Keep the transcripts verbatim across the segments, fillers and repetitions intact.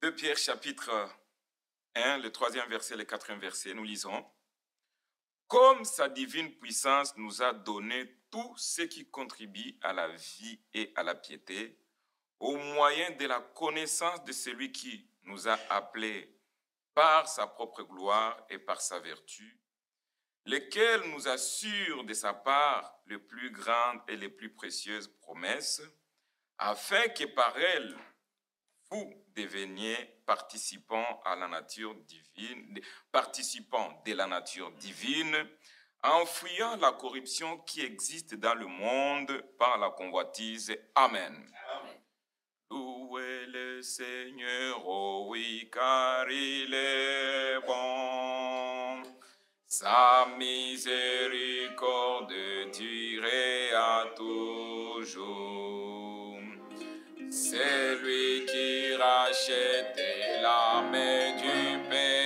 deux Pierre chapitre un, le troisième verset, le quatrième verset, nous lisons « Comme sa divine puissance nous a donné tout ce qui contribue à la vie et à la piété, au moyen de la connaissance de celui qui nous a appelés par sa propre gloire et par sa vertu, lequel nous assure de sa part les plus grandes et les plus précieuses promesses, afin que par elles, vous deveniez participants à la nature divine, participants de la nature divine, en fuyant la corruption qui existe dans le monde par la convoitise. Amen. Amen. Louez le Seigneur, oh oui, car il est bon. Sa miséricorde durait à toujours. C'est lui qui rachète l'âme du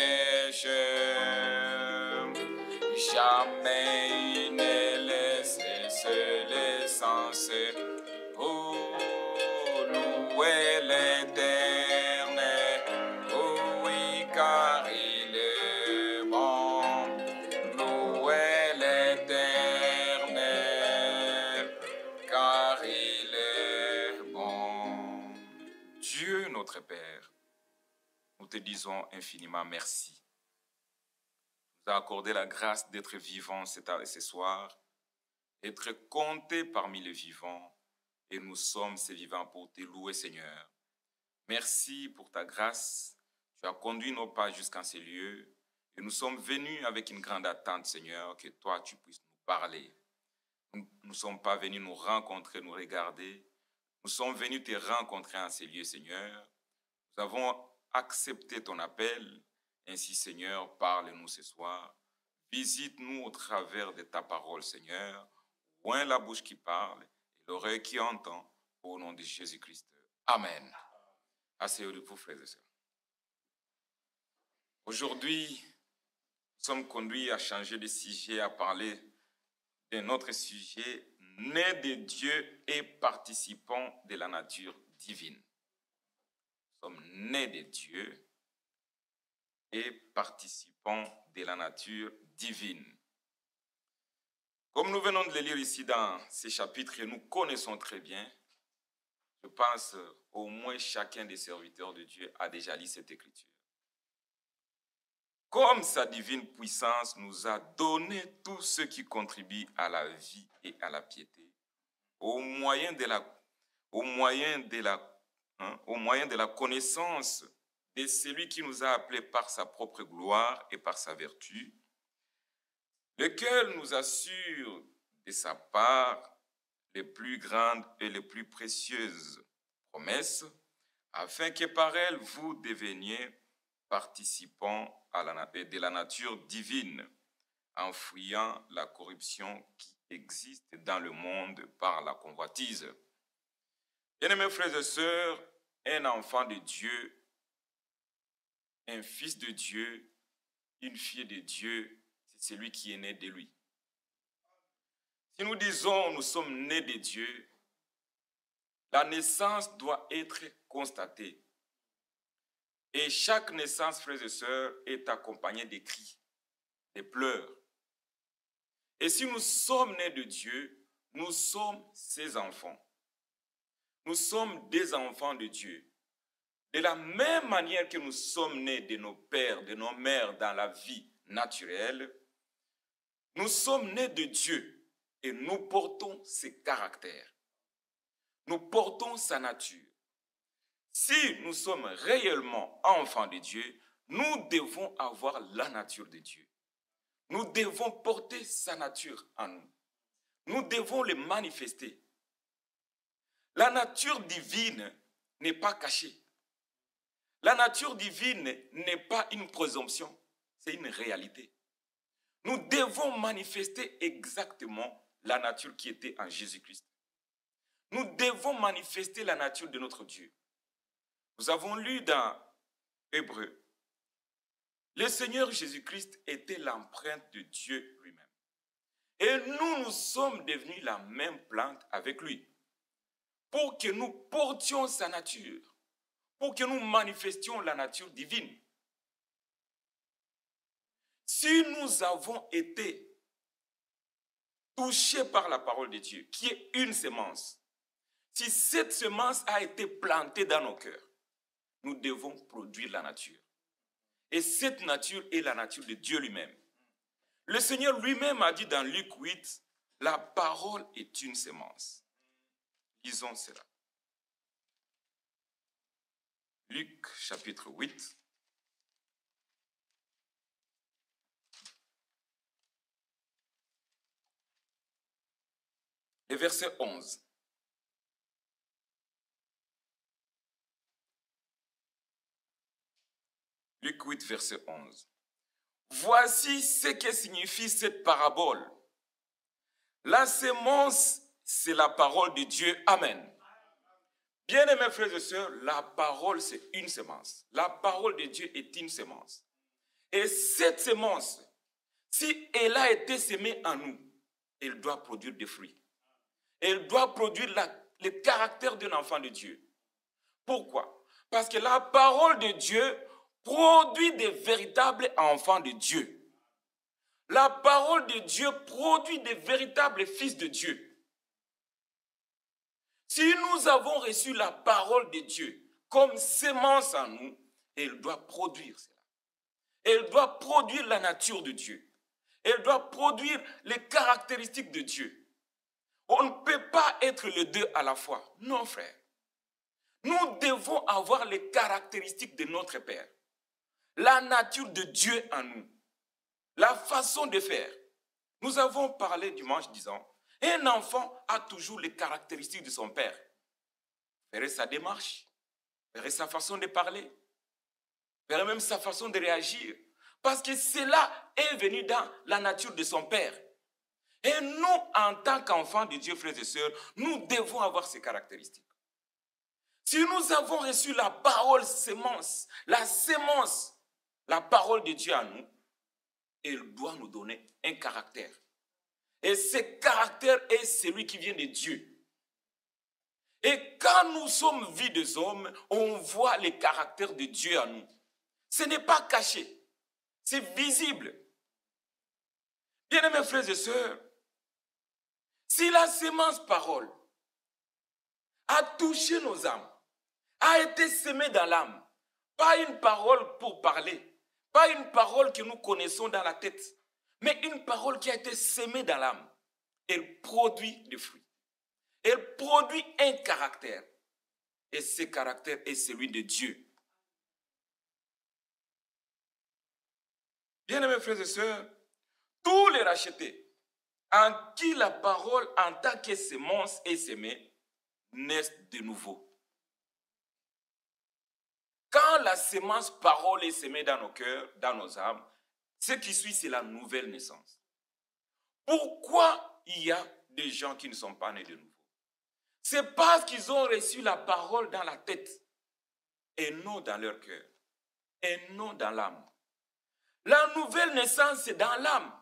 pécheur. Jamais il ne laisse seul sans pour louer l'Éternel. Oh oui, car il est bon. Louez l'Éternel, car il est bon. Dieu notre Père, nous te disons infiniment merci. Tu nous as accordé la grâce d'être vivants ce soir, d'être comptés parmi les vivants, et nous sommes ces vivants pour te louer, Seigneur. Merci pour ta grâce. Tu as conduit nos pas jusqu'en ces lieux, et nous sommes venus avec une grande attente, Seigneur, que toi, tu puisses nous parler. Nous ne sommes pas venus nous rencontrer, nous regarder. Nous sommes venus te rencontrer en ces lieux, Seigneur. Nous avons accepté ton appel. Ainsi, Seigneur, parle-nous ce soir. Visite-nous au travers de ta parole, Seigneur. Oint la bouche qui parle et l'oreille qui entend, au nom de Jésus-Christ. Amen. Asseyez-vous, frères et sœurs. Aujourd'hui, nous sommes conduits à changer de sujet, à parler de notre sujet, né de Dieu et participants de la nature divine. Nous sommes nés de Dieu et participants de la nature divine. Comme nous venons de le lire ici dans ces chapitres que nous connaissons très bien, je pense au moins chacun des serviteurs de Dieu a déjà lu cette écriture. Comme sa divine puissance nous a donné tout ce qui contribue à la vie et à la piété, au moyen de la, au moyen de la, hein, au moyen de la connaissance de celui qui nous a appelés par sa propre gloire et par sa vertu, lequel nous assure de sa part les plus grandes et les plus précieuses promesses, afin que par elles vous deveniez participants à la, de la nature divine, en fuyant la corruption qui existe dans le monde par la convoitise. Bien-aimés frères et sœurs, un enfant de Dieu, un fils de Dieu, une fille de Dieu, c'est celui qui est né de lui. Si nous disons nous sommes nés de Dieu, la naissance doit être constatée. Et chaque naissance, frères et sœurs, est accompagnée des cris, des pleurs. Et si nous sommes nés de Dieu, nous sommes ses enfants. Nous sommes des enfants de Dieu. De la même manière que nous sommes nés de nos pères, de nos mères dans la vie naturelle, nous sommes nés de Dieu et nous portons ses caractères. Nous portons sa nature. Si nous sommes réellement enfants de Dieu, nous devons avoir la nature de Dieu. Nous devons porter sa nature en nous. Nous devons le manifester. La nature divine n'est pas cachée. La nature divine n'est pas une présomption, c'est une réalité. Nous devons manifester exactement la nature qui était en Jésus-Christ. Nous devons manifester la nature de notre Dieu. Nous avons lu dans Hébreux, le Seigneur Jésus-Christ était l'empreinte de Dieu lui-même. Et nous, nous sommes devenus la même plante avec lui, pour que nous portions sa nature, pour que nous manifestions la nature divine. Si nous avons été touchés par la parole de Dieu, qui est une semence, si cette semence a été plantée dans nos cœurs, nous devons produire la nature. Et cette nature est la nature de Dieu lui-même. Le Seigneur lui-même a dit dans Luc huit, la parole est une semence. Lisons cela. Luc chapitre huit. Le verset onze. Luc huit, verset onze. Voici ce que signifie cette parabole. La semence, c'est la parole de Dieu. Amen. Bien-aimés frères et sœurs, la parole, c'est une semence. La parole de Dieu est une semence. Et cette semence, si elle a été semée en nous, elle doit produire des fruits. Elle doit produire la, le caractère d'un enfant de Dieu. Pourquoi? Parce que la parole de Dieu produit des véritables enfants de Dieu. La parole de Dieu produit des véritables fils de Dieu. Si nous avons reçu la parole de Dieu comme semence en nous, elle doit produire cela. Elle doit produire la nature de Dieu. Elle doit produire les caractéristiques de Dieu. On ne peut pas être les deux à la fois. Non, frère. Nous devons avoir les caractéristiques de notre Père. La nature de Dieu en nous. La façon de faire. Nous avons parlé dimanche disant, un enfant a toujours les caractéristiques de son père. Verrez sa démarche, verrez sa façon de parler, verrez même sa façon de réagir. Parce que cela est venu dans la nature de son père. Et nous, en tant qu'enfants de Dieu, frères et sœurs, nous devons avoir ces caractéristiques. Si nous avons reçu la parole sémence, la sémence, la parole de Dieu à nous, elle doit nous donner un caractère. Et ce caractère est celui qui vient de Dieu. Et quand nous sommes vus des hommes, on voit les caractères de Dieu à nous. Ce n'est pas caché, c'est visible. Bien-aimés frères et sœurs, si la sémence parole a touché nos âmes, a été semée dans l'âme, pas une parole pour parler, pas une parole que nous connaissons dans la tête, mais une parole qui a été semée dans l'âme, elle produit des fruits. Elle produit un caractère. Et ce caractère est celui de Dieu. Bien-aimés frères et sœurs, tous les rachetés en qui la parole en tant que semence est semée naissent de nouveau. Quand la semence parole est semée dans nos cœurs, dans nos âmes, ce qui suit, c'est la nouvelle naissance. Pourquoi il y a des gens qui ne sont pas nés de nouveau? C'est parce qu'ils ont reçu la parole dans la tête et non dans leur cœur, et non dans l'âme. La nouvelle naissance, c'est dans l'âme.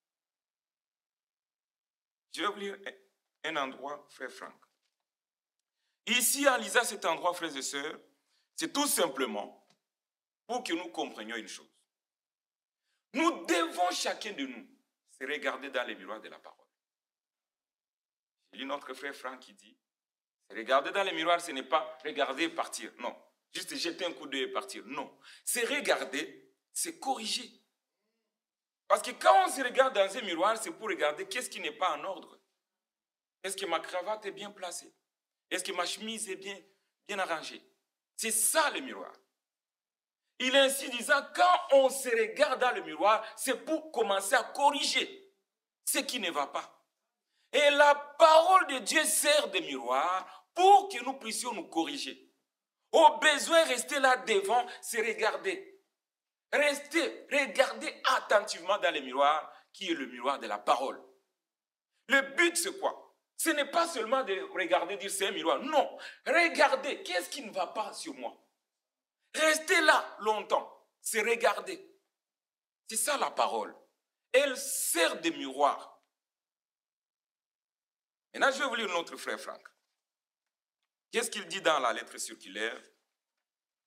Je vais vous lire un endroit, frère Franck. Ici, en lisant cet endroit, frères et sœurs, c'est tout simplement pour que nous comprenions une chose. Nous devons chacun de nous se regarder dans les miroirs de la parole. J'ai lu notre frère Franck qui dit, regarder dans les miroirs, ce n'est pas regarder et partir. Non. Juste jeter un coup d'œil et partir. Non. C'est regarder, c'est corriger. Parce que quand on se regarde dans un miroir, c'est pour regarder qu'est-ce qui n'est pas en ordre. Est-ce que ma cravate est bien placée? Est-ce que ma chemise est bien, bien arrangée? C'est ça le miroir. Il est ainsi disant, quand on se regarde dans le miroir, c'est pour commencer à corriger ce qui ne va pas. Et la parole de Dieu sert de miroir pour que nous puissions nous corriger. Au besoin, rester là devant, c'est regarder. Restez, regardez attentivement dans le miroir, qui est le miroir de la parole. Le but, c'est quoi? Ce n'est pas seulement de regarder, dire c'est un miroir. Non, regardez, qu'est-ce qui ne va pas sur moi? Restez là longtemps, c'est regarder. C'est ça la parole. Elle sert de miroir. Maintenant, je vais vous lire notre frère Franck. Qu'est-ce qu'il dit dans la lettre circulaire?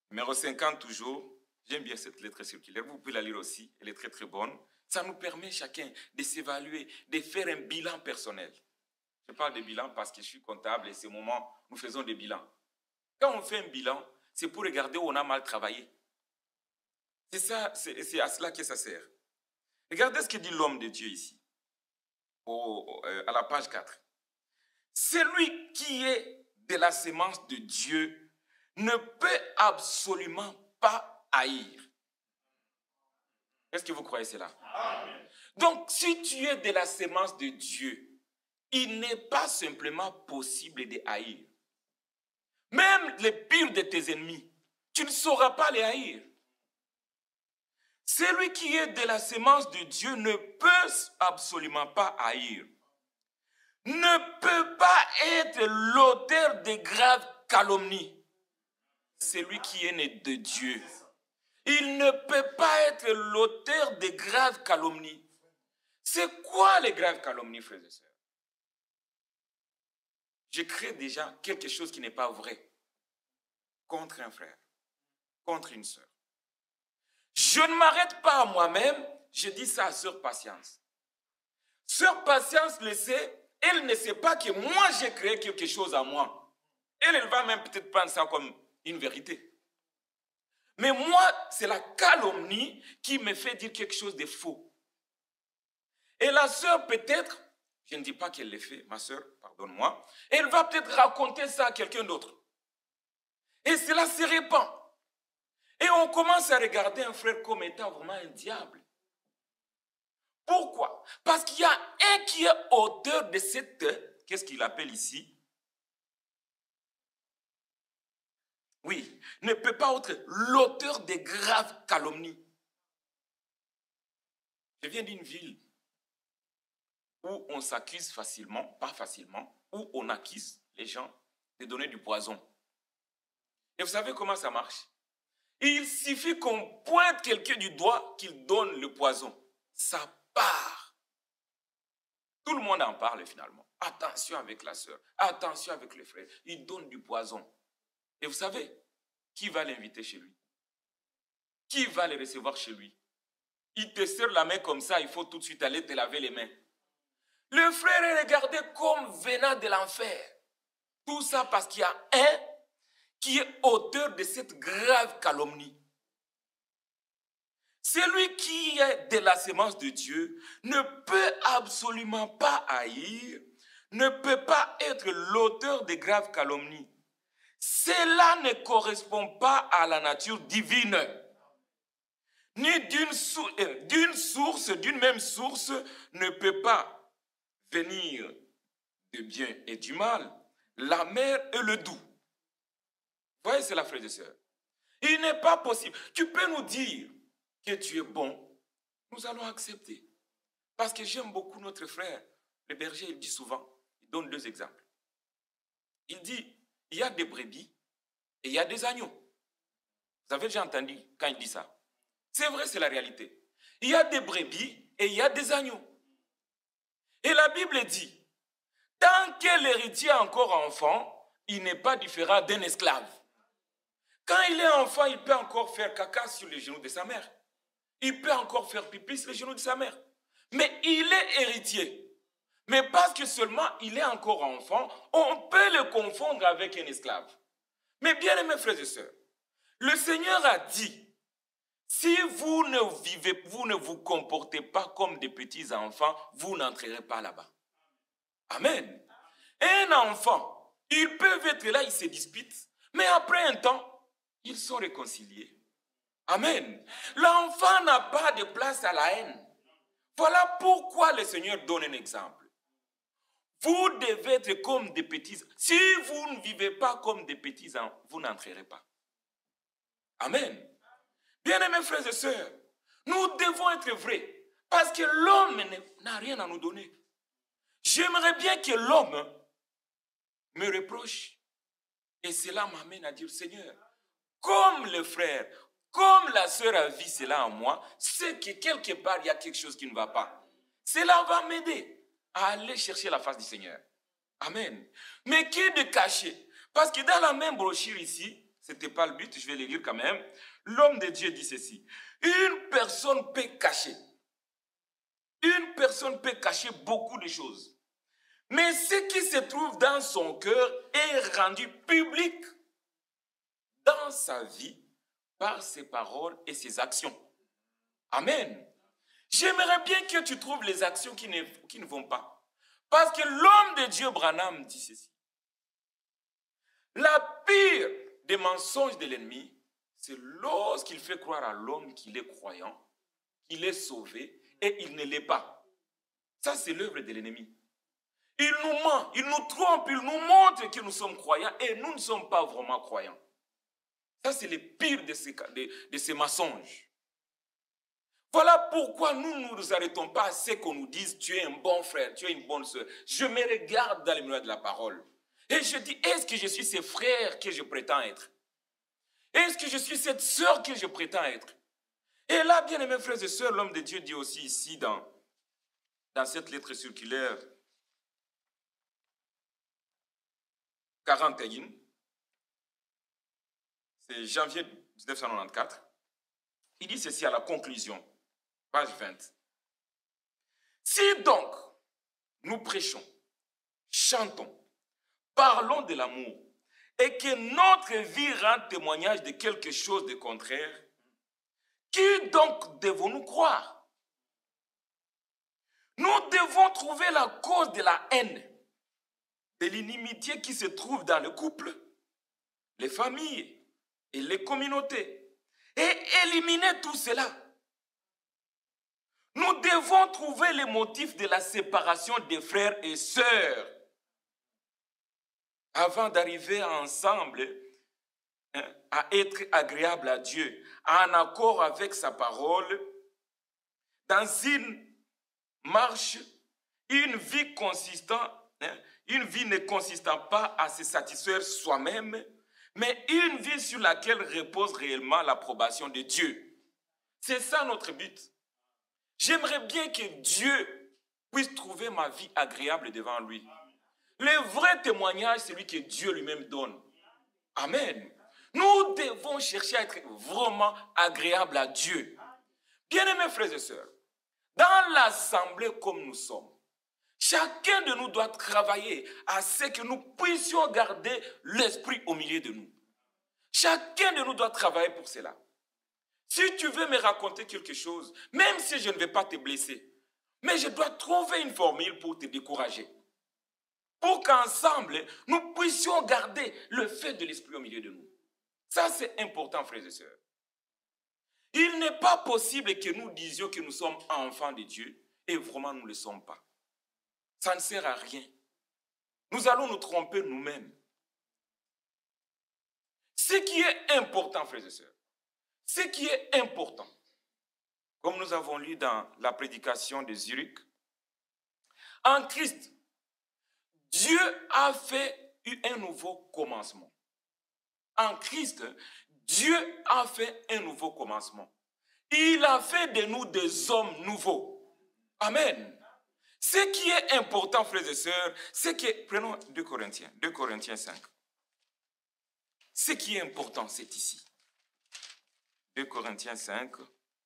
Numéro cinquante toujours. J'aime bien cette lettre circulaire. Vous pouvez la lire aussi. Elle est très très bonne. Ça nous permet chacun de s'évaluer, de faire un bilan personnel. Je parle de bilan parce que je suis comptable et ces moments, nous faisons des bilans. Quand on fait un bilan, c'est pour regarder où on a mal travaillé. C'est ça, c'est à cela que ça sert. Regardez ce que dit l'homme de Dieu ici, au, euh, à la page quatre. Celui qui est de la sémence de Dieu ne peut absolument pas haïr. Est-ce que vous croyez cela? Amen. Donc, si tu es de la sémence de Dieu, il n'est pas simplement possible de haïr. Même les pires de tes ennemis, tu ne sauras pas les haïr. Celui qui est de la sémence de Dieu ne peut absolument pas haïr. Ne peut pas être l'auteur de graves calomnies. Celui qui est né de Dieu. Il ne peut pas être l'auteur de graves calomnies. C'est quoi les graves calomnies, frères et sœurs? Je crée déjà quelque chose qui n'est pas vrai contre un frère, contre une sœur. Je ne m'arrête pas à moi-même, je dis ça à sœur Patience. Sœur Patience le sait, elle ne sait pas que moi j'ai créé quelque chose à moi. Elle, elle va même peut-être prendre ça comme une vérité. Mais moi, c'est la calomnie qui me fait dire quelque chose de faux. Et la sœur peut-être, je ne dis pas qu'elle l'ait fait, ma sœur, pardonne-moi, elle va peut-être raconter ça à quelqu'un d'autre. Et cela se répand. Et on commence à regarder un frère comme étant vraiment un diable. Pourquoi? Parce qu'il y a un qui est auteur de cette, qu'est-ce qu'il appelle ici? Oui, ne peut pas être l'auteur des graves calomnies. Je viens d'une ville où on s'accuse facilement, pas facilement, où on accuse les gens de donner du poison. Et vous savez comment ça marche? Il suffit qu'on pointe quelqu'un du doigt qu'il donne le poison. Ça part. Tout le monde en parle finalement. Attention avec la sœur, attention avec le frère. Il donne du poison. Et vous savez, qui va l'inviter chez lui? Qui va le recevoir chez lui? Il te serre la main comme ça, il faut tout de suite aller te laver les mains. Le frère est regardé comme venant de l'enfer. Tout ça parce qu'il y a un qui est auteur de cette grave calomnie. Celui qui est de la sémence de Dieu ne peut absolument pas haïr, ne peut pas être l'auteur de graves calomnies. Cela ne correspond pas à la nature divine. Ni d'une sou- euh, d'une source, d'une même source, ne peut pas venir de bien et du mal, la mer et le doux. Vous voyez, c'est la frère et sœur. Il n'est pas possible. Tu peux nous dire que tu es bon, nous allons accepter. Parce que j'aime beaucoup notre frère. Le berger, il dit souvent, il donne deux exemples. Il dit, il y a des brebis et il y a des agneaux. Vous avez déjà entendu quand il dit ça? C'est vrai, c'est la réalité. Il y a des brebis et il y a des agneaux. Et la Bible dit, tant que l'héritier est encore enfant, il n'est pas différent d'un esclave. Quand il est enfant, il peut encore faire caca sur les genoux de sa mère. Il peut encore faire pipi sur les genoux de sa mère. Mais il est héritier. Mais parce que seulement il est encore enfant, on peut le confondre avec un esclave. Mais bien aimés frères et sœurs, le Seigneur a dit, si vous ne vivez, vous ne vous comportez pas comme des petits enfants, vous n'entrerez pas là-bas. Amen. Un enfant, ils peuvent être là, ils se disputent, mais après un temps, ils sont réconciliés. Amen. L'enfant n'a pas de place à la haine. Voilà pourquoi le Seigneur donne un exemple. Vous devez être comme des petits. Si vous ne vivez pas comme des petits enfants, vous n'entrerez pas. Amen. Bien-aimés frères et sœurs, nous devons être vrais parce que l'homme n'a rien à nous donner. J'aimerais bien que l'homme me reproche. Et cela m'amène à dire, Seigneur, comme le frère, comme la sœur a vu cela en moi, c'est que quelque part, il y a quelque chose qui ne va pas. Cela va m'aider à aller chercher la face du Seigneur. Amen. Mais qui est de cacher? Parce que dans la même brochure ici, ce n'était pas le but, je vais le lire quand même. L'homme de Dieu dit ceci. Une personne peut cacher. Une personne peut cacher beaucoup de choses. Mais ce qui se trouve dans son cœur est rendu public dans sa vie par ses paroles et ses actions. Amen. J'aimerais bien que tu trouves les actions qui ne, qui ne vont pas. Parce que l'homme de Dieu, Branham, dit ceci. La pire des mensonges de l'ennemi, c'est lorsqu'il fait croire à l'homme qu'il est croyant, qu'il est sauvé, et il ne l'est pas. Ça, c'est l'œuvre de l'ennemi. Il nous ment, il nous trompe, il nous montre que nous sommes croyants, et nous ne sommes pas vraiment croyants. Ça, c'est le pire de ces, de, de ces mensonges. Voilà pourquoi nous ne nous arrêtons pas à ce qu'on nous dise, tu es un bon frère, tu es une bonne soeur. Je me regarde dans les miroirs de la parole. Et je dis, est-ce que je suis ce frère que je prétends être? Est-ce que je suis cette sœur que je prétends être? Et là, bien aimés frères et sœurs, l'homme de Dieu dit aussi ici dans, dans cette lettre circulaire quarante et un, c'est janvier mille neuf cent quatre-vingt-quatorze, il dit ceci à la conclusion, page vingt. Si donc nous prêchons, chantons, parlons de l'amour et que notre vie rende témoignage de quelque chose de contraire, qui donc devons-nous croire? Nous devons trouver la cause de la haine, de l'inimitié qui se trouve dans le couple, les familles et les communautés, et éliminer tout cela. Nous devons trouver les motifs de la séparation des frères et sœurs avant d'arriver ensemble hein, à être agréable à Dieu, en accord avec sa parole, dans une marche, une vie consistante, hein, une vie ne consistant pas à se satisfaire soi-même, mais une vie sur laquelle repose réellement l'approbation de Dieu. C'est ça notre but. J'aimerais bien que Dieu puisse trouver ma vie agréable devant lui. Le vrai témoignage, c'est celui que Dieu lui-même donne. Amen. Nous devons chercher à être vraiment agréables à Dieu. Bien-aimés frères et sœurs, dans l'assemblée comme nous sommes, chacun de nous doit travailler à ce que nous puissions garder l'esprit au milieu de nous. Chacun de nous doit travailler pour cela. Si tu veux me raconter quelque chose, même si je ne vais pas te blesser, mais je dois trouver une formule pour te décourager. Pour qu'ensemble, nous puissions garder le fait de l'esprit au milieu de nous. Ça, c'est important, frères et sœurs. Il n'est pas possible que nous disions que nous sommes enfants de Dieu et vraiment nous ne le sommes pas. Ça ne sert à rien. Nous allons nous tromper nous-mêmes. Ce qui est important, frères et sœurs, ce qui est important, comme nous avons lu dans la prédication de Zurich, en Christ, Dieu a fait un nouveau commencement. En Christ, Dieu a fait un nouveau commencement. Il a fait de nous des hommes nouveaux. Amen. Ce qui est important, frères et sœurs, c'est que, prenons deux Corinthiens, deux Corinthiens cinq. Ce qui est important, c'est ici. deux Corinthiens cinq,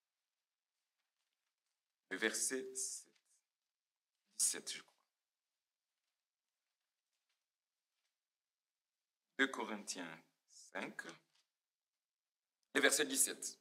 le verset dix-sept, je crois. deux Corinthiens cinq, le verset dix-sept.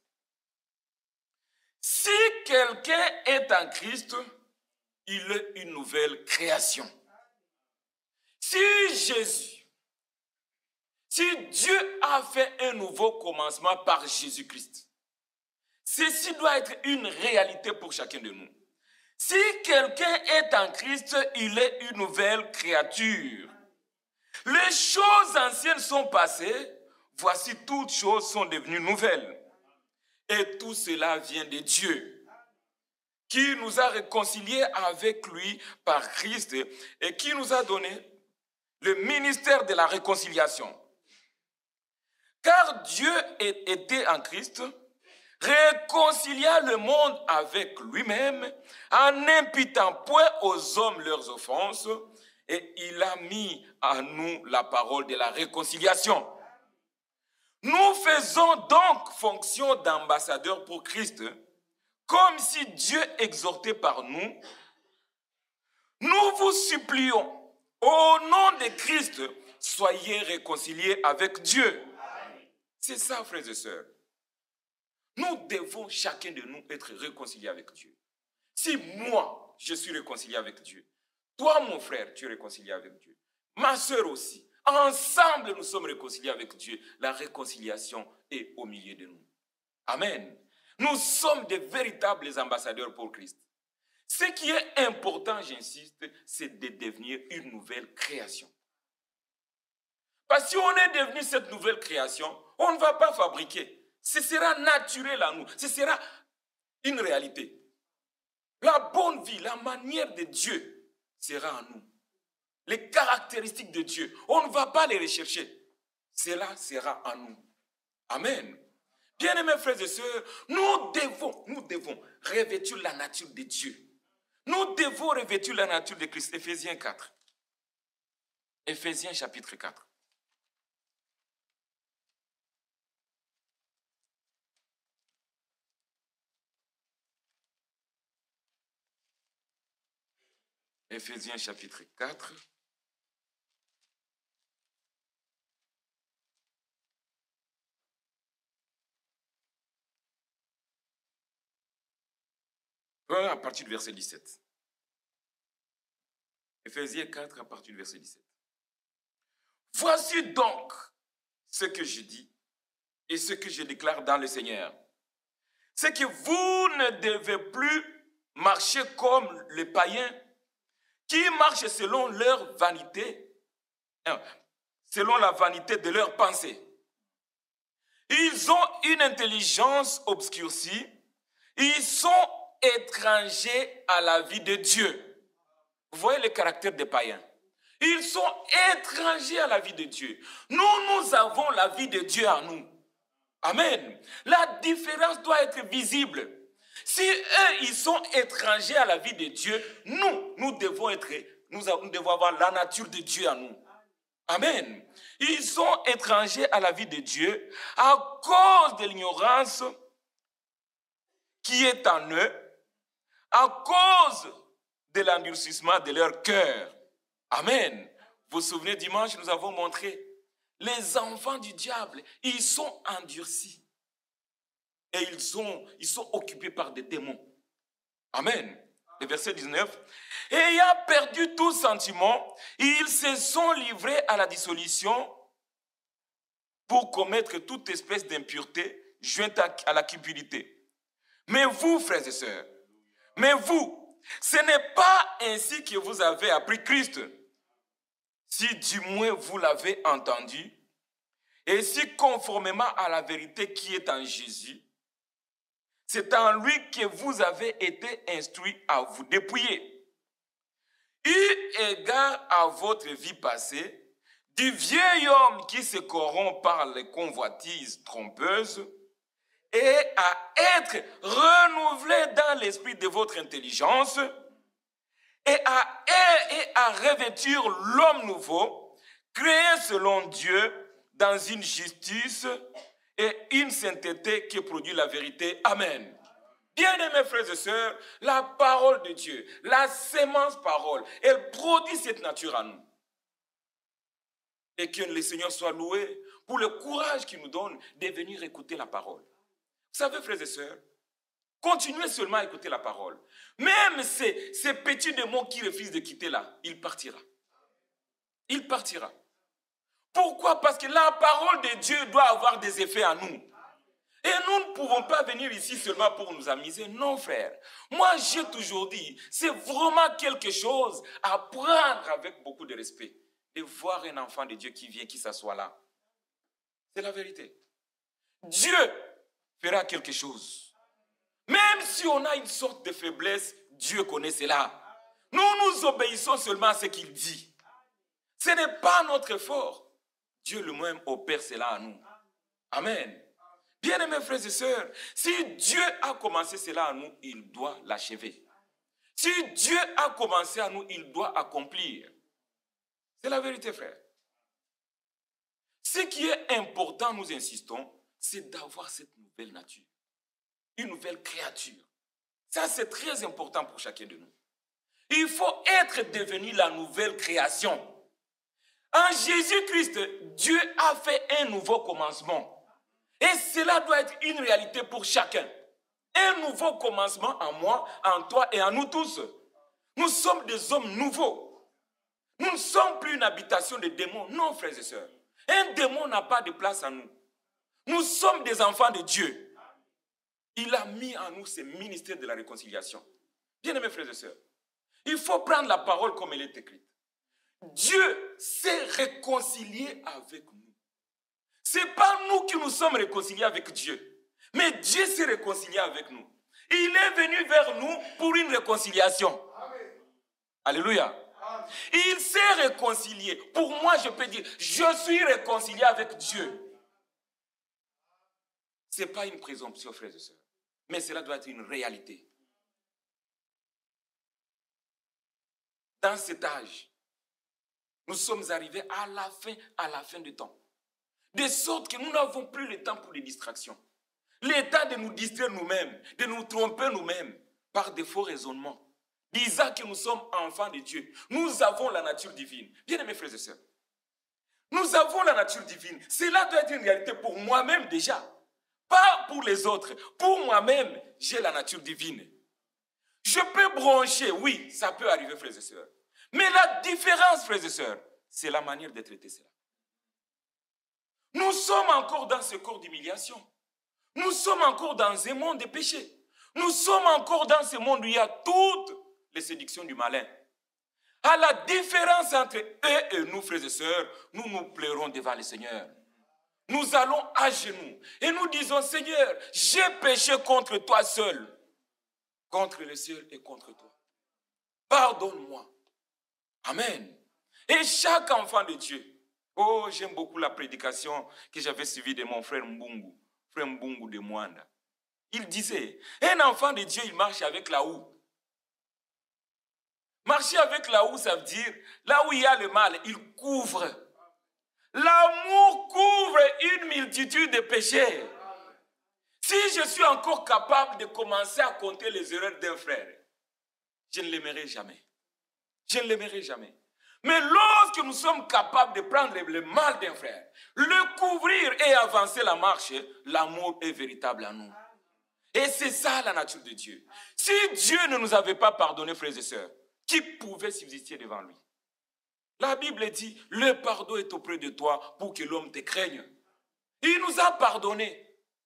Si quelqu'un est en Christ, il est une nouvelle création. Si Jésus, si Dieu a fait un nouveau commencement par Jésus-Christ, ceci doit être une réalité pour chacun de nous. Si quelqu'un est en Christ, il est une nouvelle créature. Les choses anciennes sont passées, voici toutes choses sont devenues nouvelles. Et tout cela vient de Dieu, qui nous a réconciliés avec lui par Christ et qui nous a donné le ministère de la réconciliation. Car Dieu était en Christ, réconcilia le monde avec lui-même en n'imputant point aux hommes leurs offenses, et il a mis à nous la parole de la réconciliation. Nous faisons donc fonction d'ambassadeurs pour Christ, comme si Dieu exhortait par nous. Nous vous supplions, au nom de Christ, soyez réconciliés avec Dieu. C'est ça, frères et sœurs. Nous devons, chacun de nous, être réconciliés avec Dieu. Si moi, je suis réconcilié avec Dieu, toi, mon frère, tu es réconcilié avec Dieu, ma sœur aussi, ensemble, nous sommes réconciliés avec Dieu. La réconciliation est au milieu de nous. Amen. Nous sommes des véritables ambassadeurs pour Christ. Ce qui est important, j'insiste, c'est de devenir une nouvelle création. Parce que si on est devenu cette nouvelle création, on ne va pas fabriquer. Ce sera naturel à nous. Ce sera une réalité. La bonne vie, la manière de Dieu sera en nous. Les caractéristiques de Dieu, on ne va pas les rechercher. Cela sera en nous. Amen. Bien-aimés frères et sœurs, nous devons, nous devons revêtir la nature de Dieu. Nous devons revêtir la nature de Christ. Éphésiens quatre. Éphésiens chapitre quatre. Éphésiens chapitre quatre. À partir du verset dix-sept. Éphésiens quatre, à partir du verset dix-sept. Voici donc ce que je dis et ce que je déclare dans le Seigneur. C'est que vous ne devez plus marcher comme les païens qui marchent selon leur vanité, selon la vanité de leurs pensées. Ils ont une intelligence obscurcie, ils sont étrangers à la vie de Dieu. Vous voyez le caractère des païens. Ils sont étrangers à la vie de Dieu. Nous, nous avons la vie de Dieu en nous. Amen. La différence doit être visible. Si eux, ils sont étrangers à la vie de Dieu, nous, nous devons être, nous, nous devons avoir la nature de Dieu en nous. Amen. Ils sont étrangers à la vie de Dieu à cause de l'ignorance qui est en eux, à cause de l'endurcissement de leur cœur. Amen. Vous vous souvenez, dimanche, nous avons montré les enfants du diable, ils sont endurcis. Et ils sont, ils sont occupés par des démons. Amen. Le verset dix-neuf. Ayant perdu tout sentiment, ils se sont livrés à la dissolution pour commettre toute espèce d'impureté jointe à la cupidité. Mais vous, frères et sœurs, mais vous, ce n'est pas ainsi que vous avez appris Christ. Si du moins vous l'avez entendu, et si conformément à la vérité qui est en Jésus, c'est en lui que vous avez été instruits à vous dépouiller. Eu égard à votre vie passée, du vieil homme qui se corrompt par les convoitises trompeuses, et à être renouvelé dans l'esprit de votre intelligence, et à, et à revêtir l'homme nouveau, créé selon Dieu dans une justice et une sainteté qui produit la vérité. Amen. Bien-aimés frères et sœurs, la parole de Dieu, la sémence parole, elle produit cette nature en nous. Et que le Seigneur soit loué pour le courage qu'il nous donne de venir écouter la parole. Vous savez, frères et sœurs, continuez seulement à écouter la parole. Même ces, ces petits démons qui refusent de quitter là, il partira. Il partira. Pourquoi? Parce que la parole de Dieu doit avoir des effets en nous. Et nous ne pouvons pas venir ici seulement pour nous amuser. Non, frère. Moi, j'ai toujours dit, c'est vraiment quelque chose à prendre avec beaucoup de respect. De voir un enfant de Dieu qui vient, qui s'assoit là. C'est la vérité. Dieu fera quelque chose. Même si on a une sorte de faiblesse, Dieu connaît cela. Nous nous obéissons seulement à ce qu'il dit. Ce n'est pas notre effort. Dieu lui-même opère cela à nous. Amen. Bien-aimés frères et sœurs, si Dieu a commencé cela à nous, il doit l'achever. Si Dieu a commencé à nous, il doit accomplir. C'est la vérité, frère. Si Ce qui est important, nous insistons, c'est d'avoir cette nouvelle nature. Une nouvelle créature. Ça, c'est très important pour chacun de nous. Il faut être devenu la nouvelle création. En Jésus-Christ, Dieu a fait un nouveau commencement. Et cela doit être une réalité pour chacun. Un nouveau commencement en moi, en toi et en nous tous. Nous sommes des hommes nouveaux. Nous ne sommes plus une habitation de démons. Non, frères et sœurs. Un démon n'a pas de place en nous. Nous sommes des enfants de Dieu. Il a mis en nous ce ministère de la réconciliation. Bien-aimés frères et sœurs, il faut prendre la parole comme elle est écrite. Dieu s'est réconcilié avec nous. Ce n'est pas nous qui nous sommes réconciliés avec Dieu, mais Dieu s'est réconcilié avec nous. Il est venu vers nous pour une réconciliation. Amen. Alléluia. Amen. Il s'est réconcilié. Pour moi, je peux dire, je suis réconcilié avec Dieu. Ce n'est pas une présomption, frères et sœurs, mais cela doit être une réalité. Dans cet âge, nous sommes arrivés à la fin, à la fin du temps. De sorte que nous n'avons plus le temps pour les distractions. L'état de nous distraire nous-mêmes, de nous tromper nous-mêmes par des faux raisonnements. Disant que nous sommes enfants de Dieu. Nous avons la nature divine. Bien-aimés frères et sœurs, nous avons la nature divine. Cela doit être une réalité pour moi-même déjà. Pas pour les autres. Pour moi-même, j'ai la nature divine. Je peux broncher, oui, ça peut arriver, frères et sœurs. Mais la différence, frères et sœurs, c'est la manière de traiter cela. Nous sommes encore dans ce corps d'humiliation. Nous sommes encore dans un monde de péché. Nous sommes encore dans ce monde où il y a toutes les séductions du malin. À la différence entre eux et nous, frères et sœurs, nous nous plairons devant le Seigneur. Nous allons à genoux et nous disons, Seigneur, j'ai péché contre toi seul, contre le ciel et contre toi. Pardonne-moi. Amen. Et chaque enfant de Dieu, oh, j'aime beaucoup la prédication que j'avais suivie de mon frère Mbungu, frère Mbungu de Mwanda. Il disait, un enfant de Dieu, il marche avec la houe. Marcher avec la houe, ça veut dire, là où il y a le mal, il couvre. L'amour couvre une multitude de péchés. Si je suis encore capable de commencer à compter les erreurs d'un frère, je ne l'aimerai jamais. Je ne l'aimerai jamais. Mais lorsque nous sommes capables de prendre le mal d'un frère, le couvrir et avancer la marche, l'amour est véritable en nous. Et c'est ça la nature de Dieu. Si Dieu ne nous avait pas pardonné, frères et sœurs, qui pouvait subsister devant lui? La Bible dit, le pardon est auprès de toi pour que l'homme te craigne. Il nous a pardonné.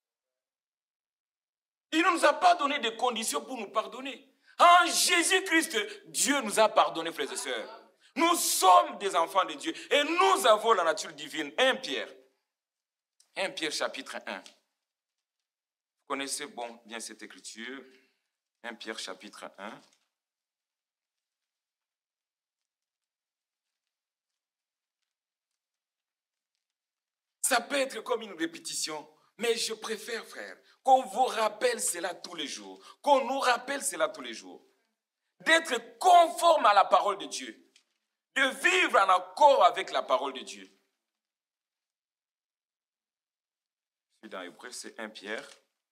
Il ne nous a pas donné de conditions pour nous pardonner. En Jésus-Christ, Dieu nous a pardonné, frères et sœurs. Nous sommes des enfants de Dieu et nous avons la nature divine. un Pierre. un Pierre chapitre un. Vous connaissez bon, bien cette écriture. un Pierre chapitre un. Ça peut être comme une répétition, mais je préfère, frère, qu'on vous rappelle cela tous les jours, qu'on nous rappelle cela tous les jours, d'être conforme à la parole de Dieu, de vivre en accord avec la parole de Dieu. Je suis dans Hébreux, c'est un Pierre.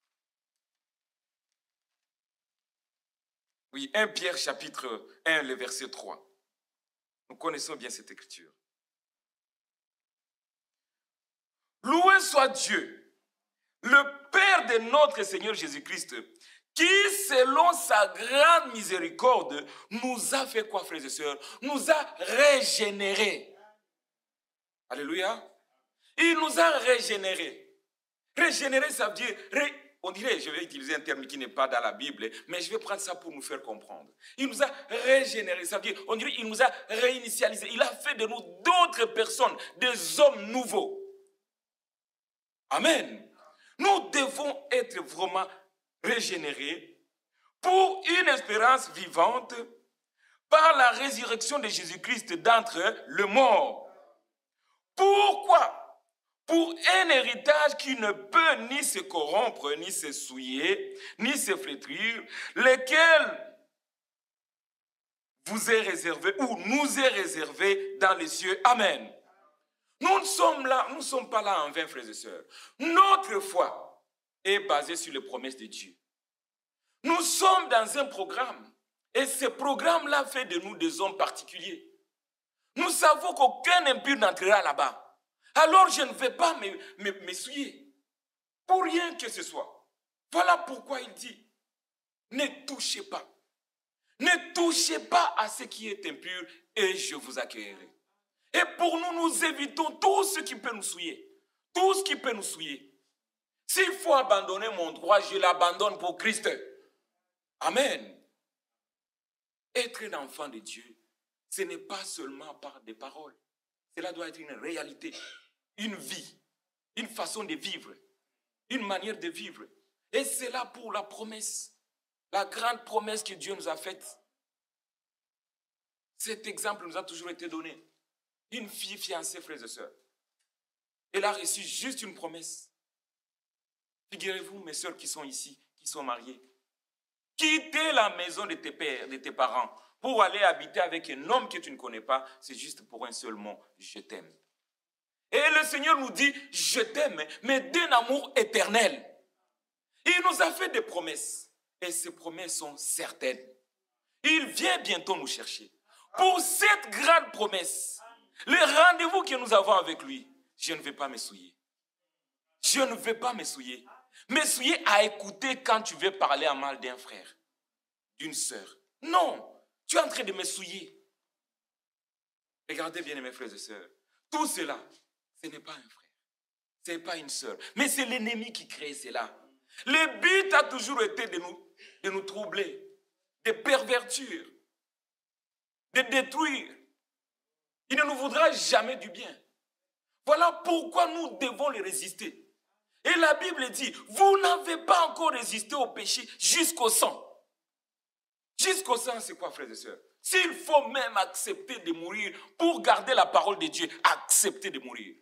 Oui, un Pierre chapitre un, le verset trois. Nous connaissons bien cette écriture. Loué soit Dieu, le Père de notre Seigneur Jésus-Christ, qui, selon sa grande miséricorde, nous a fait quoi, frères et sœurs? Nous a régénérés. Alléluia. Il nous a régénérés. Régénérer, ça veut dire, ré, on dirait, je vais utiliser un terme qui n'est pas dans la Bible, mais je vais prendre ça pour nous faire comprendre. Il nous a régénérés, ça veut dire, on dirait, il nous a réinitialisés. Il a fait de nous d'autres personnes, des hommes nouveaux. Amen. Nous devons être vraiment régénérés pour une espérance vivante par la résurrection de Jésus-Christ d'entre les morts. Pourquoi? Pour un héritage qui ne peut ni se corrompre, ni se souiller, ni se flétrir, lequel vous est réservé ou nous est réservé dans les cieux. Amen. Nous ne sommes là, nous ne sommes pas là en vain, frères et sœurs. Notre foi est basée sur les promesses de Dieu. Nous sommes dans un programme et ce programme-là fait de nous des hommes particuliers. Nous savons qu'aucun impur n'entrera là-bas. Alors je ne vais pas m'essuyer pour rien que ce soit. Voilà pourquoi il dit, ne touchez pas. Ne touchez pas à ce qui est impur et je vous accueillerai. Et pour nous, nous évitons tout ce qui peut nous souiller. Tout ce qui peut nous souiller. S'il faut abandonner mon droit, je l'abandonne pour Christ. Amen. Être un enfant de Dieu, ce n'est pas seulement par des paroles. Cela doit être une réalité, une vie, une façon de vivre, une manière de vivre. Et c'est là pour la promesse, la grande promesse que Dieu nous a faite. Cet exemple nous a toujours été donné. Une fille fiancée, frères et sœurs. Elle a reçu juste une promesse. Figurez-vous, mes sœurs qui sont ici, qui sont mariées. Quitter la maison de tes pères, de tes parents, pour aller habiter avec un homme que tu ne connais pas, c'est juste pour un seul mot, je t'aime. Et le Seigneur nous dit, je t'aime, mais d'un amour éternel. Il nous a fait des promesses, et ces promesses sont certaines. Il vient bientôt nous chercher. Pour cette grande promesse, le rendez-vous que nous avons avec lui, je ne vais pas me souiller. Je ne vais pas me souiller. Me souiller à écouter quand tu veux parler à mal d'un frère, d'une sœur. Non, tu es en train de me souiller. Regardez bien, mes frères et sœurs. Tout cela, ce n'est pas un frère. Ce n'est pas une sœur. Mais c'est l'ennemi qui crée cela. Le but a toujours été de nous, de nous troubler, de pervertir, de détruire. Il ne nous voudra jamais du bien. Voilà pourquoi nous devons les résister. Et la Bible dit, vous n'avez pas encore résisté au péché jusqu'au sang. Jusqu'au sang, c'est quoi, frères et sœurs? S'il faut même accepter de mourir pour garder la parole de Dieu, accepter de mourir.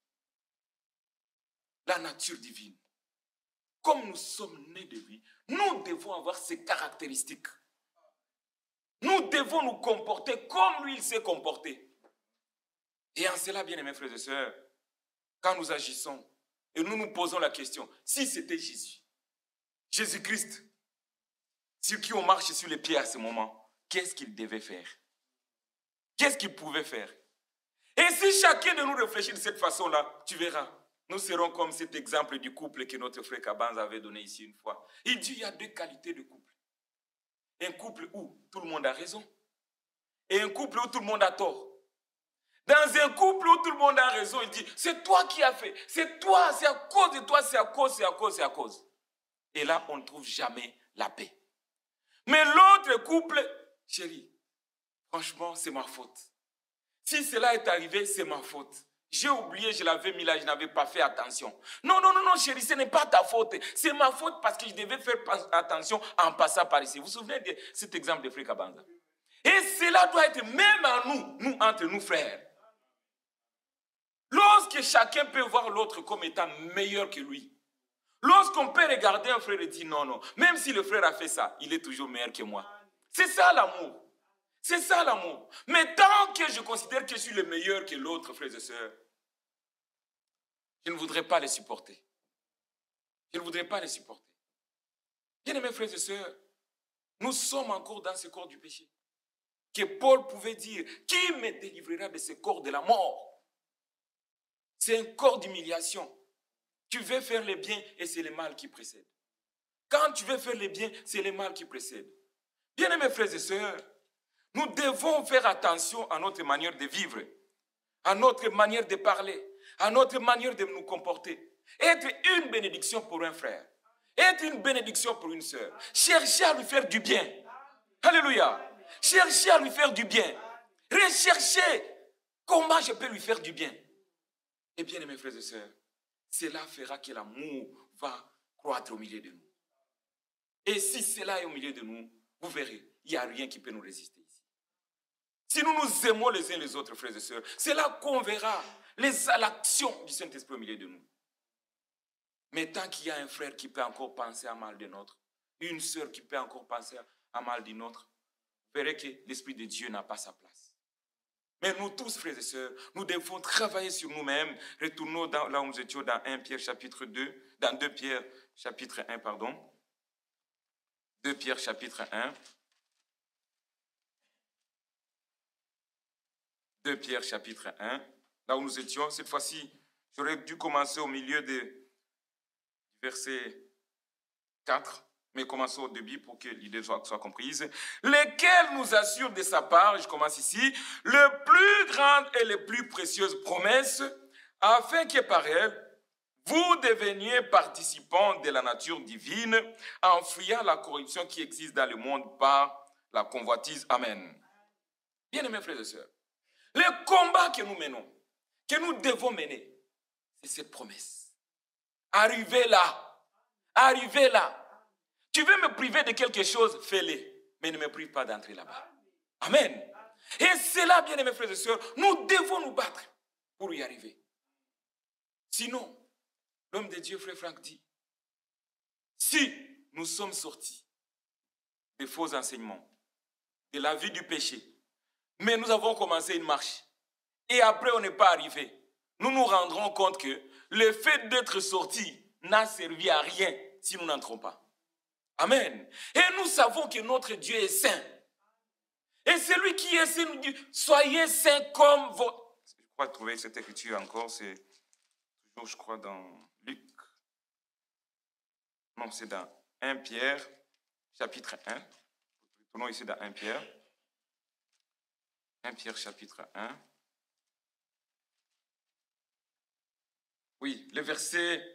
La nature divine. Comme nous sommes nés de lui, nous devons avoir ces caractéristiques. Nous devons nous comporter comme lui il s'est comporté. Et en cela, bien aimés frères et sœurs, quand nous agissons et nous nous posons la question, si c'était Jésus, Jésus-Christ, sur qui on marche sur les pieds à ce moment, qu'est-ce qu'il devait faire? Qu'est-ce qu'il pouvait faire? Et si chacun de nous réfléchit de cette façon-là, tu verras, nous serons comme cet exemple du couple que notre frère Kabanz avait donné ici une fois. Il dit, il y a deux qualités de couple. Un couple où tout le monde a raison et un couple où tout le monde a tort. Dans un couple où tout le monde a raison, il dit, c'est toi qui as fait, c'est toi, c'est à cause de toi, c'est à cause, c'est à cause, c'est à cause. Et là, on ne trouve jamais la paix. Mais l'autre couple, chérie, franchement, c'est ma faute. Si cela est arrivé, c'est ma faute. J'ai oublié, je l'avais mis là, je n'avais pas fait attention. Non, non, non, non, chérie, ce n'est pas ta faute. C'est ma faute parce que je devais faire attention en passant par ici. Vous vous souvenez de cet exemple de Frère Kabanza? Et cela doit être même à nous, nous, entre nous frères. Lorsque chacun peut voir l'autre comme étant meilleur que lui, lorsqu'on peut regarder un frère et dire non, non, même si le frère a fait ça, il est toujours meilleur que moi. C'est ça l'amour. C'est ça l'amour. Mais tant que je considère que je suis le meilleur que l'autre, frères et sœurs, je ne voudrais pas les supporter. Je ne voudrais pas les supporter. Bien-aimés frères et sœurs, nous sommes encore dans ce corps du péché. Que Paul pouvait dire, qui me délivrera de ce corps de la mort? C'est un corps d'humiliation. Tu veux faire le bien et c'est le mal qui précède. Quand tu veux faire le bien, c'est le mal qui précède. Bien-aimés frères et sœurs, nous devons faire attention à notre manière de vivre, à notre manière de parler, à notre manière de nous comporter. Être une bénédiction pour un frère, être une bénédiction pour une sœur. Chercher à lui faire du bien. Alléluia. Chercher à lui faire du bien. Rechercher comment je peux lui faire du bien. Et bien, mes frères et sœurs, cela fera que l'amour va croître au milieu de nous. Et si cela est au milieu de nous, vous verrez, il n'y a rien qui peut nous résister ici. Si nous nous aimons les uns les autres, frères et sœurs, c'est là qu'on verra l'action du Saint-Esprit au milieu de nous. Mais tant qu'il y a un frère qui peut encore penser à mal d'un autre, une sœur qui peut encore penser à mal d'une autre, vous verrez que l'Esprit de Dieu n'a pas sa place. Mais nous tous, frères et sœurs, nous devons travailler sur nous-mêmes. Retournons dans, là où nous étions dans un Pierre chapitre deux, dans deux Pierre chapitre un, pardon. deux Pierre chapitre un. deux Pierre chapitre un. Là où nous étions, cette fois-ci, j'aurais dû commencer au milieu du verset quatre. Mais commençons au début pour que l'idée soit, soit comprise. Lesquels nous assurent de sa part, je commence ici, le plus grande et les plus précieuses promesses, afin que par elles, vous deveniez participants de la nature divine, en fuyant la corruption qui existe dans le monde par la convoitise. Amen. Bien-aimés frères et sœurs, le combat que nous menons, que nous devons mener, c'est cette promesse. Arrivez là, arrivez là. Tu veux me priver de quelque chose, fais-le, mais ne me prive pas d'entrer là-bas. Amen. Et c'est là, bien aimés frères et sœurs, nous devons nous battre pour y arriver. Sinon, l'homme de Dieu, frère Franck, dit, si nous sommes sortis des faux enseignements, de la vie du péché, mais nous avons commencé une marche, et après on n'est pas arrivé, nous nous rendrons compte que le fait d'être sortis n'a servi à rien si nous n'entrons pas. Amen. Et nous savons que notre Dieu est saint. Et celui qui est saint nous dit, soyez saints comme vos... Je crois trouver cette écriture encore, c'est toujours, je crois, dans Luc. Non, c'est dans un Pierre, chapitre un. Tournons ici dans un Pierre. un Pierre, chapitre un. Oui, le verset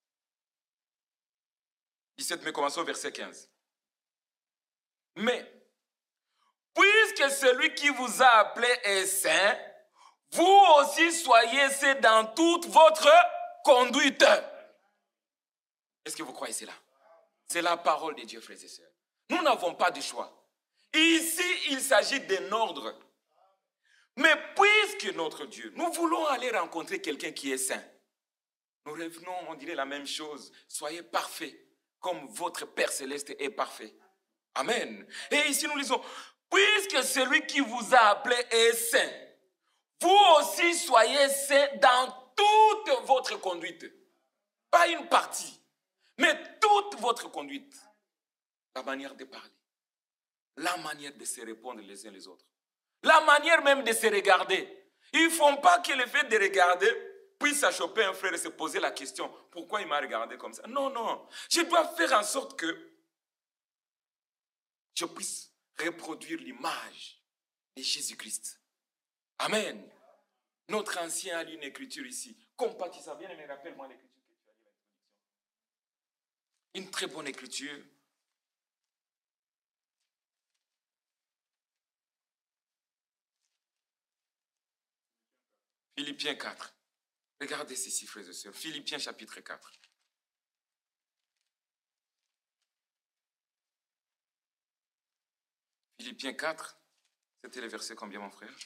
dix-sept, mais commençons au verset quinze. Mais, puisque celui qui vous a appelé est saint, vous aussi soyez saints dans toute votre conduite. Est-ce que vous croyez cela? C'est la parole de Dieu, frères et sœurs. Nous n'avons pas de choix. Ici, il s'agit d'un ordre. Mais puisque notre Dieu, nous voulons aller rencontrer quelqu'un qui est saint, nous revenons, on dirait la même chose. Soyez parfaits, comme votre Père Céleste est parfait. Amen. Et ici nous lisons, puisque celui qui vous a appelé est saint, vous aussi soyez saints dans toute votre conduite. Pas une partie, mais toute votre conduite. La manière de parler, la manière de se répondre les uns les autres, la manière même de se regarder. Ils ne font pas que le fait de regarder puisse choper un frère et se poser la question, pourquoi il m'a regardé comme ça? Non, non. Je dois faire en sorte que je puisse reproduire l'image de Jésus-Christ. Amen. Notre ancien a lu une écriture ici. Compatissant, bien aimé, rappelle-moi l'écriture que tu as lu. Une très bonne écriture. Philippiens quatre. Regardez ceci, frères et sœurs. Philippiens chapitre quatre. Philippiens quatre. C'était le verset combien, mon frère?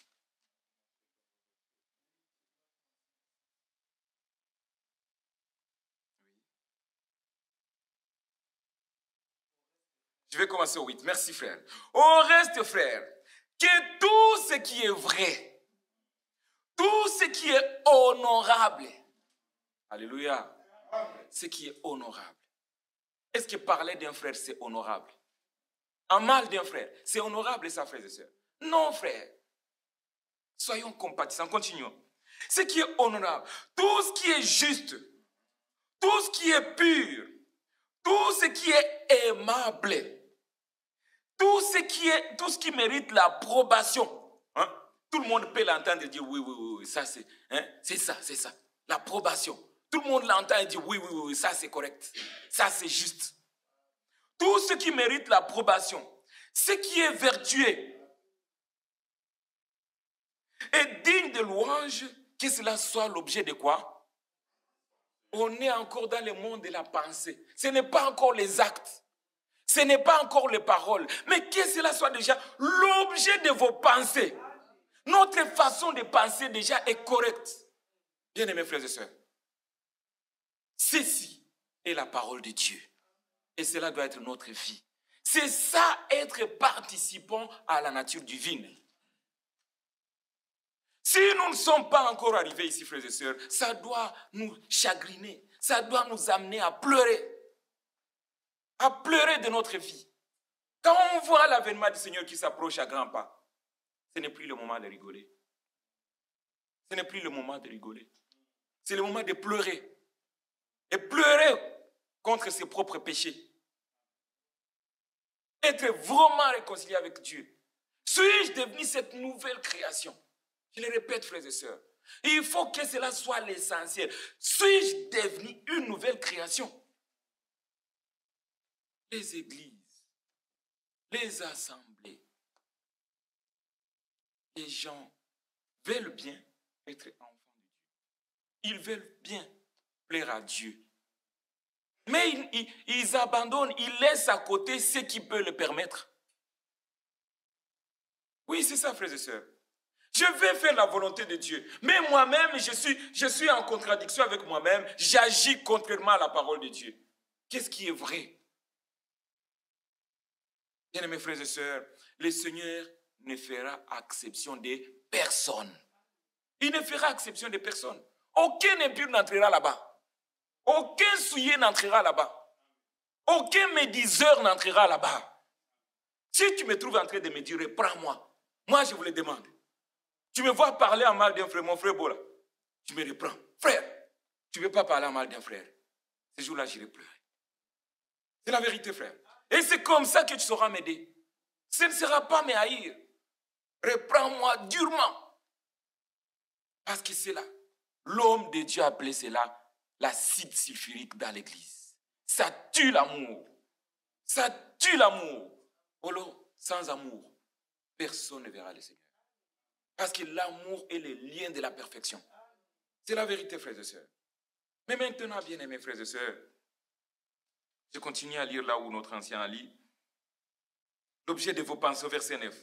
Je vais commencer au huit. Merci, frère. Au reste, frère, que tout ce qui est vrai, tout ce qui est honorable, alléluia, ce qui est honorable. Est-ce que parler d'un frère, c'est honorable? Un mal d'un frère, c'est honorable, ça, frères et sœurs? Non, frère. Soyons compatissants, continuons. Ce qui est honorable, tout ce qui est juste, tout ce qui est pur, tout ce qui est aimable, tout ce qui est, tout ce qui mérite l'approbation. Hein? Tout le monde peut l'entendre et dire oui, oui, oui, ça c'est, hein? C'est ça, c'est ça. L'approbation. Tout le monde l'entend et dit oui, oui, oui, ça c'est correct. Ça c'est juste. Tout ce qui mérite l'approbation, ce qui est vertueux et digne de louange, que cela soit l'objet de quoi? On est encore dans le monde de la pensée. Ce n'est pas encore les actes. Ce n'est pas encore les paroles. Mais que cela soit déjà l'objet de vos pensées. Notre façon de penser déjà est correcte. Bien-aimés frères et sœurs, ceci est la parole de Dieu. Et cela doit être notre vie. C'est ça, être participant à la nature divine. Si nous ne sommes pas encore arrivés ici, frères et sœurs, ça doit nous chagriner, ça doit nous amener à pleurer, à pleurer de notre vie. Quand on voit l'avènement du Seigneur qui s'approche à grands pas, ce n'est plus le moment de rigoler. Ce n'est plus le moment de rigoler. C'est le moment de pleurer. Et pleurer contre ses propres péchés. Être vraiment réconcilié avec Dieu. Suis-je devenu cette nouvelle création? Je le répète, frères et sœurs. Il faut que cela soit l'essentiel. Suis-je devenu une nouvelle création? Les églises, les assemblées, les gens veulent bien être enfants de Dieu. Ils veulent bien plaire à Dieu. Mais ils, ils, ils abandonnent, ils laissent à côté ce qui peut le permettre. Oui, c'est ça, frères et sœurs. Je vais faire la volonté de Dieu. Mais moi-même, je suis, je suis en contradiction avec moi-même. J'agis contrairement à la parole de Dieu. Qu'est-ce qui est vrai? Bien-aimés frères et sœurs, le Seigneur ne fera exception de personne. Il ne fera exception de personne. Aucun impur n'entrera là-bas. Aucun souillé n'entrera là-bas. Aucun médiseur n'entrera là-bas. Si tu me trouves en train de me dire, reprends-moi. Moi, je vous le demande. Tu me vois parler en mal d'un frère, mon frère Bola. Tu me reprends. Frère, tu ne veux pas parler en mal d'un frère. Ce jour-là, j'irai pleurer. C'est la vérité, frère. Et c'est comme ça que tu sauras m'aider. Ce ne sera pas me haïr. Reprends-moi durement. Parce que c'est là. L'homme de Dieu a appelé cela l'acide sulfurique dans l'église. Ça tue l'amour. Ça tue l'amour. Olo, sans amour, personne ne verra le Seigneur. Parce que l'amour est le lien de la perfection. C'est la vérité, frères et sœurs. Mais maintenant, bien-aimés frères et sœurs, je continue à lire là où notre ancien a lit. L'objet de vos pensées au verset neuf.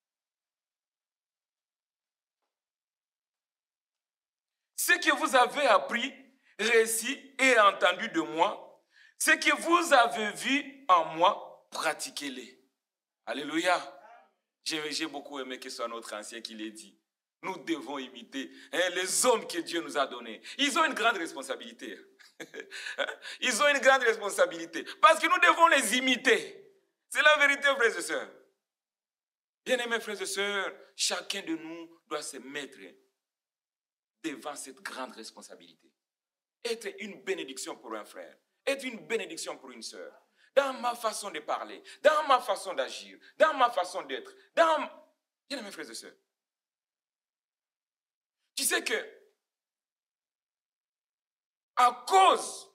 Ce que vous avez appris, réussi et entendu de moi, ce que vous avez vu en moi, pratiquez-les. Alléluia. J'ai beaucoup aimé que ce soit notre ancien qui l'ait dit. Nous devons imiter hein, les hommes que Dieu nous a donnés. Ils ont une grande responsabilité. Ils ont une grande responsabilité. Parce que nous devons les imiter. C'est la vérité, frères et sœurs. Bien-aimés frères et sœurs, chacun de nous doit se mettre devant cette grande responsabilité. Être une bénédiction pour un frère. Être une bénédiction pour une sœur. Dans ma façon de parler, dans ma façon d'agir, dans ma façon d'être, dans... Bien-aimés frères et sœurs, tu sais que à cause,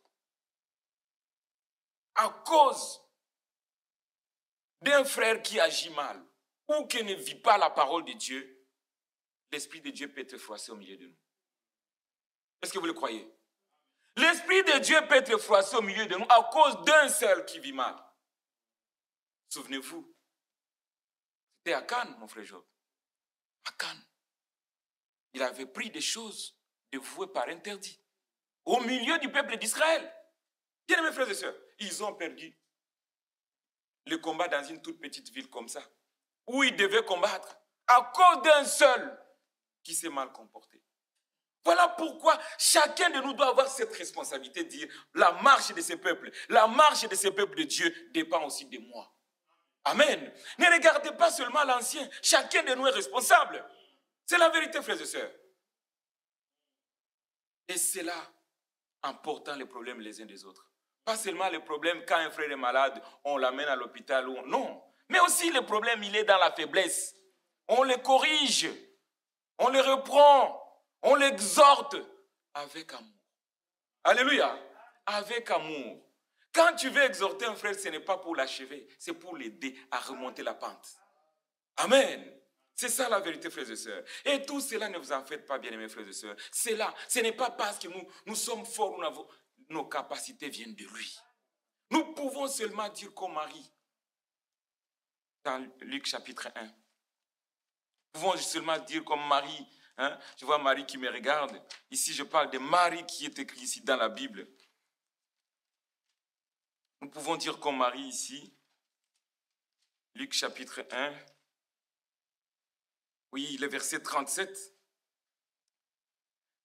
à cause d'un frère qui agit mal ou qui ne vit pas la parole de Dieu, l'Esprit de Dieu peut être froissé au milieu de nous. Est-ce que vous le croyez? L'Esprit de Dieu peut être froissé au milieu de nous à cause d'un seul qui vit mal. Souvenez-vous, c'était Akan, mon frère Job. Akan. Il avait pris des choses dévouées par interdit au milieu du peuple d'Israël. Bien mes frères et sœurs, ils ont perdu le combat dans une toute petite ville comme ça, où ils devaient combattre à cause d'un seul qui s'est mal comporté. Voilà pourquoi chacun de nous doit avoir cette responsabilité de dire la marche de ces peuples, la marche de ces peuples de Dieu dépend aussi de moi. Amen. Ne regardez pas seulement l'ancien, chacun de nous est responsable. C'est la vérité, frères et sœurs. Et c'est là en portant les problèmes les uns des autres. Pas seulement les problèmes quand un frère est malade, on l'amène à l'hôpital ou non. Mais aussi le problème, il est dans la faiblesse. On le corrige, on le reprend, on l'exhorte avec amour. Alléluia. Avec amour. Quand tu veux exhorter un frère, ce n'est pas pour l'achever, c'est pour l'aider à remonter la pente. Amen. C'est ça la vérité, frères et sœurs. Et tout cela, ne vous en faites pas, bien-aimés frères et sœurs. C'est là. Ce n'est pas parce que nous, nous sommes forts, nous avons, nos capacités viennent de lui. Nous pouvons seulement dire comme Marie, dans Luc chapitre un. Nous pouvons seulement dire comme Marie. Hein? Je vois Marie qui me regarde. Ici, je parle de Marie qui est écrit ici dans la Bible. Nous pouvons dire comme Marie ici, Luc chapitre un. Oui, le verset trente-sept.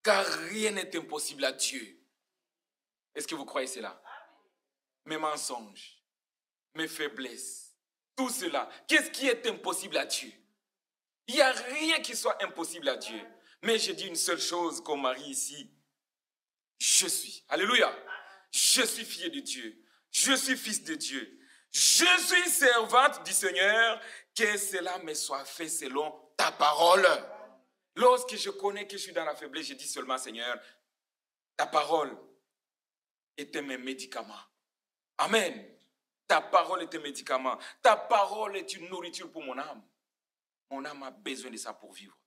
Car rien n'est impossible à Dieu. Est-ce que vous croyez cela? Mes mensonges, mes faiblesses, tout cela, qu'est-ce qui est impossible à Dieu? Il n'y a rien qui soit impossible à Dieu. Mais je dis une seule chose comme Marie ici. Je suis, alléluia, je suis fille de Dieu. Je suis fils de Dieu. Je suis servante du Seigneur. Que cela me soit fait selon ta parole. Lorsque je connais que je suis dans la faiblesse, je dis seulement, Seigneur, ta parole est mes médicaments. Amen. Ta parole est un médicament. Ta parole est une nourriture pour mon âme. Mon âme a besoin de ça pour vivre.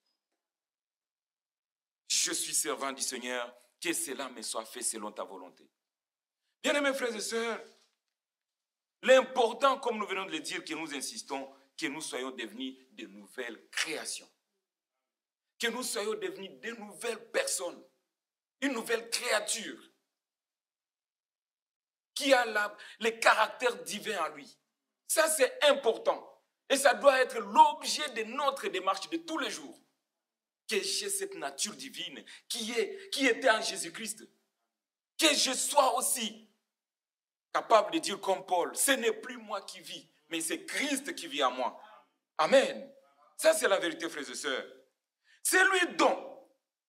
Je suis servant du Seigneur. Que cela me soit fait selon ta volonté. Bien-aimés frères et sœurs, l'important, comme nous venons de le dire, que nous insistons, que nous soyons devenus de nouvelles créations. Que nous soyons devenus de nouvelles personnes. Une nouvelle créature qui a la, les caractères divins en lui. Ça, c'est important. Et ça doit être l'objet de notre démarche de tous les jours. Que j'ai cette nature divine qui, est, qui était en Jésus-Christ. Que je sois aussi capable de dire comme Paul, ce n'est plus moi qui vis, mais c'est Christ qui vit en moi. Amen. Ça, c'est la vérité, frères et sœurs. C'est lui dont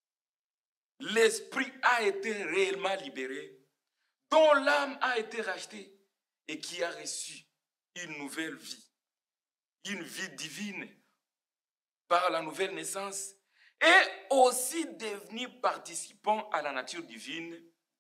l'esprit a été réellement libéré, dont l'âme a été rachetée et qui a reçu une nouvelle vie, une vie divine par la nouvelle naissance et aussi devenu participant à la nature divine.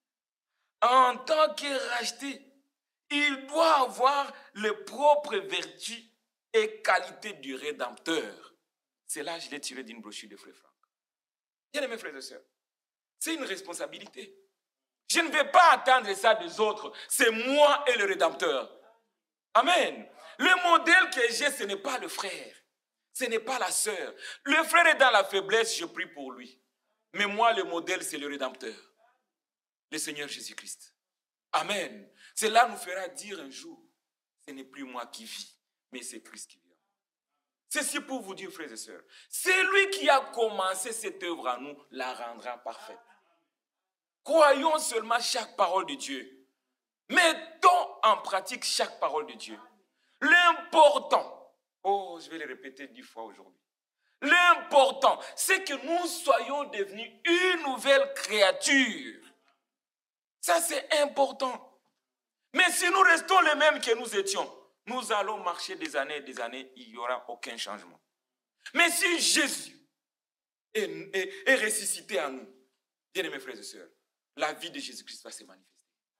En tant que racheté, il doit avoir les propres vertus et qualités du Rédempteur. C'est là que je l'ai tiré d'une brochure de Frère Franck. Bien aimés frères et sœurs, c'est une responsabilité. Je ne vais pas attendre ça des autres. C'est moi et le Rédempteur. Amen. Le modèle que j'ai, ce n'est pas le frère. Ce n'est pas la sœur. Le frère est dans la faiblesse, je prie pour lui. Mais moi, le modèle, c'est le Rédempteur. Le Seigneur Jésus-Christ. Amen. Cela nous fera dire un jour, ce n'est plus moi qui vis, mais c'est Christ qui vit. Ceci pour vous dire, frères et sœurs, c'est lui qui a commencé cette œuvre à nous, la rendra parfaite. Croyons seulement chaque parole de Dieu. Mettons en pratique chaque parole de Dieu. L'important, oh, je vais le répéter dix fois aujourd'hui. L'important, c'est que nous soyons devenus une nouvelle créature. Ça, c'est important. Mais si nous restons les mêmes que nous étions, nous allons marcher des années et des années, il n'y aura aucun changement. Mais si Jésus est, est, est ressuscité en nous, bien-aimés frères et sœurs, la vie de Jésus-Christ va se manifester.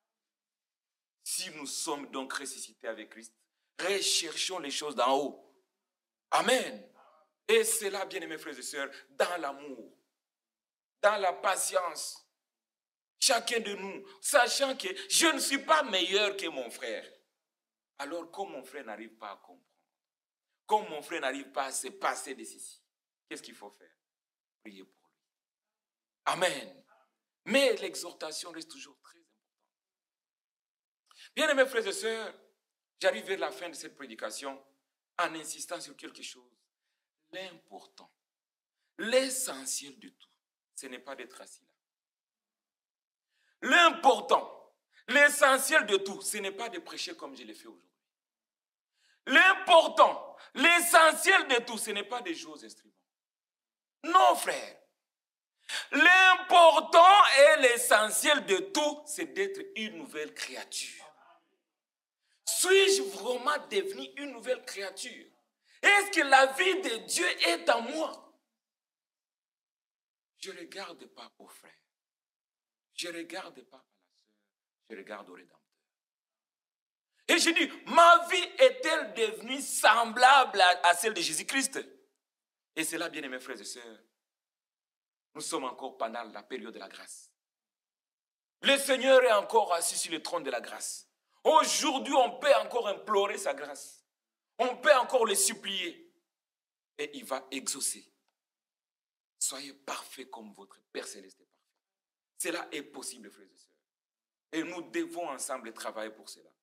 Si nous sommes donc ressuscités avec Christ, recherchons les choses d'en haut. Amen. Et c'est là, bien-aimés frères et sœurs, dans l'amour, dans la patience, chacun de nous, sachant que je ne suis pas meilleur que mon frère. Alors, comme mon frère n'arrive pas à comprendre, comme mon frère n'arrive pas à se passer de ceci, qu'est-ce qu'il faut faire? Prier pour lui. Amen. Mais l'exhortation reste toujours très importante. Bien-aimés frères et sœurs, j'arrive vers la fin de cette prédication en insistant sur quelque chose. L'important, l'essentiel de tout, ce n'est pas d'être assis là. L'important, l'essentiel de tout, ce n'est pas de prêcher comme je l'ai fait aujourd'hui. L'important, l'essentiel de tout, ce n'est pas de jouer aux instruments. Non, frère. L'important et l'essentiel de tout, c'est d'être une nouvelle créature. Suis-je vraiment devenu une nouvelle créature? Est-ce que la vie de Dieu est en moi? Je ne regarde pas au frère. Je ne regarde pas à la sœur. Je regarde au Rédempteur. Et je dis, ma vie est-elle devenue semblable à, à celle de Jésus-Christ? Et c'est là, bien aimés frères et sœurs, nous sommes encore pendant la période de la grâce. Le Seigneur est encore assis sur le trône de la grâce. Aujourd'hui, on peut encore implorer sa grâce. On peut encore le supplier. Et il va exaucer. Soyez parfaits comme votre Père Céleste est parfait. Cela est possible, frères et sœurs. Et nous devons ensemble travailler pour cela.